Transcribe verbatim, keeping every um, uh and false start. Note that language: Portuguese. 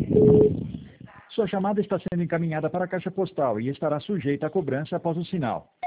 Sua chamada está sendo encaminhada para a caixa postal e estará sujeita a cobrança após o sinal.